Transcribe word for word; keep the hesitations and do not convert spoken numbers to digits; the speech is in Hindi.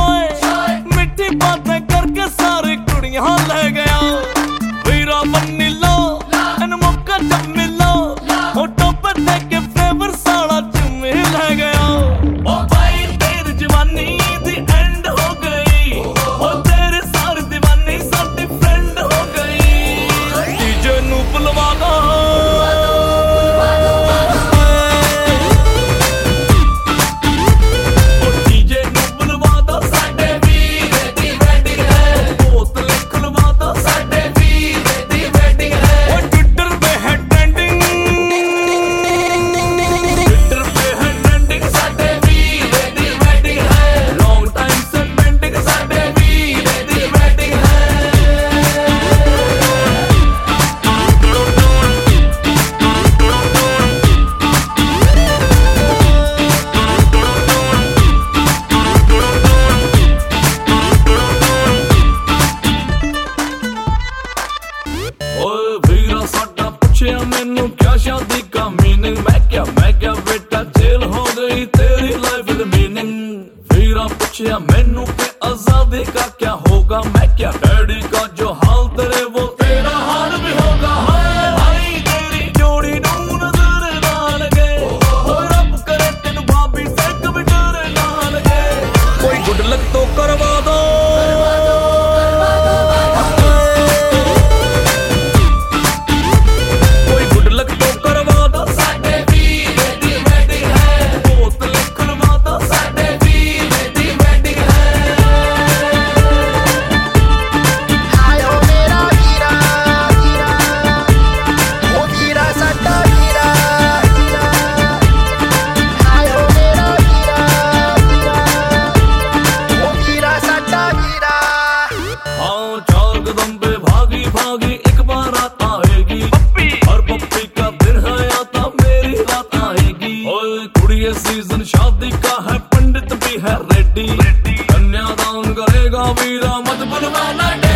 शोए मिठी बातें करके सारी कुड़ियां ले गया। वीरा मन्नी लो इन मौका जब मिलो फोटो पे देख के फेवर सारा चुम्मी ले गया। ओ भाई तेरी जवानी दी एंड हो गई, ओ तेरे सारी दीवानी साडी फ्रेंड हो गई। डीजे नू बुलवा दो मैनू क्या शादी का मीनिंग, मैं क्या मैं क्या बेटा जेल हो गई तेरी लाइफ विद मीनिंग। वीरा पूछया मैनू के आजादी का क्या होगा, मैं क्या डैडी का जो हाल तेरे वो तेरा हाल भी होगा। भाई तेरी जोड़ी नू नजर ना लगे, रब करे तेनू भाभी से कभी डर ना लगे। कोई गुड लक तो करवा दो भागी एक बार रात आएगी पप्पी, और पप्पी का दिन है आता मेरी रात आएगी। ओए कुड़िए सीजन शादी का है पंडित भी है रेडी, कन्यादान करेगा वीरा मत बुलवाना।